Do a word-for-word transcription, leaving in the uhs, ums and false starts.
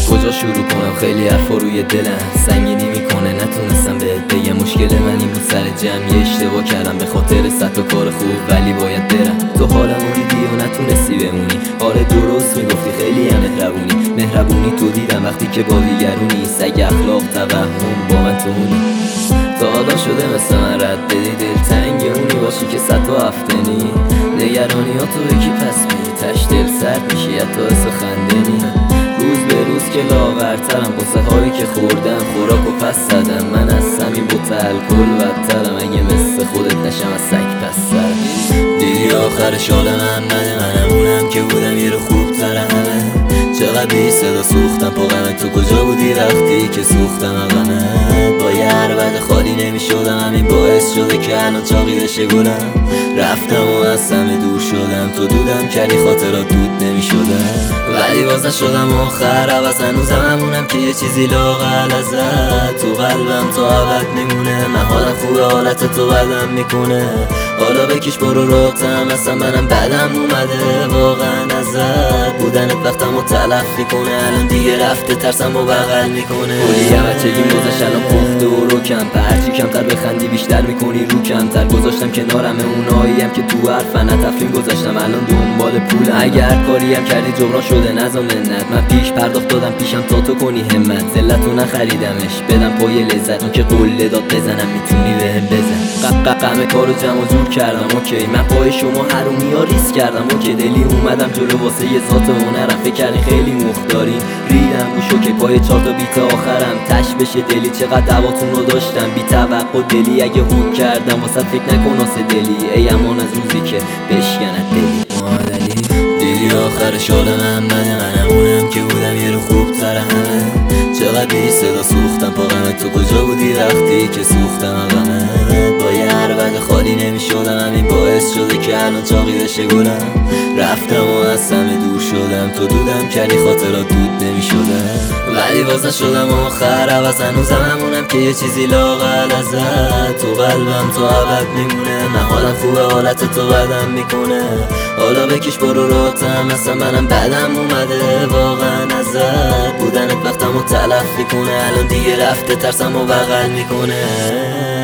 از کجا شروع کنم؟ خیلی حرفا روی دلم سنگینی میکنه، نتونستم بهت بگم. مشکل من این بود سر جمع یه اشتباه کردم به خاطر صد تا کار خوب، ولی باید برم. تو حالمو دیدی و نتونستی بمونی. آره درست میگفتی، خیلی هم مهربونی. مهربونی تو دیدم وقتی که با دیگرونی. سگ اخلاق توهم با من تو مونی. تا حالا شده مثل من رد بدی دلتنگ اونی باشی که صد تا هفتنی. نگرانی ها تو یکی پس می تش دل سرد میشی حتی حس خندنی. روز به روز که لاغرترم باسه هایی که خوردم خوراک و پس زدم. من از سمی بوت الکل بدترم، اگه مثل خودت نشم از سگ پس سرم. دیدی آخرش حال من بده، منمونم که بودم یه رو خوب تر همه. چقدر بی صدا سوختم پا غمت، تو کجا بودی وقتی که سوختم غمت؟ با یه عربد خالی نمی شدم، همین باعث شده که الان چاقی بشه گلم. رفتم و از همه دور شدم، تو دودم کردی خاطرات دود نمی شدم. ولی باز نشدم آخر عوض، هنوزم همونم که یه چیزی لاغل ازت تو قلبم تا ابد میمونه. من حالم خوبه حالت تو بدم میکنه، حالا بکش برو راحتم. اصلا منم بدم اومده واقعا ازت، بودنت وقتمو تلف میکنه. الان دیگه رفته ترسم و بغل میکنه. کلی همه چگیم گذاشت الان پخته و رو کم. هرچی کمتر بخندی بیشتر میکنی رو کمتر. گذاشتم کنارم اوناییم که تو حرفن نتفلیم گذاشتم الان دنبال پول. اگر کاریم کردی جبران شده نزا منت. من پیش پرداخت دادم پیشم تا تو کنی همت. ذلتو نخریدمش بدم پای لذت، اون که قله داد بزنم میتونی بهم بزن. غم کارو جمع جور کردم اوکی، من پای شما حرومی ها ریس کردم اوکی. دلی اومدم جلو واسه یه ذات هنرم، فکر کردی خیلی مختارین. ریدم رو شوکه پای چهار تا بیت آخرم تش بشه دلی. چقدر دواتون رو داشتم بی توقع دلی، اگه هوک کردم واسه فکر نکن آسه دلی. ای امان از روزی که بشکنت دلی مادلی. دیدی آخرش حال من بده، منمونم که بودم یه رو خوب تر همه. چقدر بی صدا سوختم پا غمت، تو کجا بودی وقتی که سوختم غمت؟ با یه عربد خالی نمی شدم، همین باعث شده که الان چاقی بشه گلم. رفتم و از همه دور شدم، تو دودم کردی خاطرات دود نمی شدم. ولی باز نشدم آخر عوض، هنوزم همونم که یه چیزی لاغل ازت تو قلبم تا ابد میمونه. من حالم خوبه حالت تو بدم میکنه، حالا بکش برو راحتم. اصلا منم بدم اومده واقعا ازت، بودنت وقتمو تلف میکنه. الان دیگه رفته ترسم و بغل میکنه.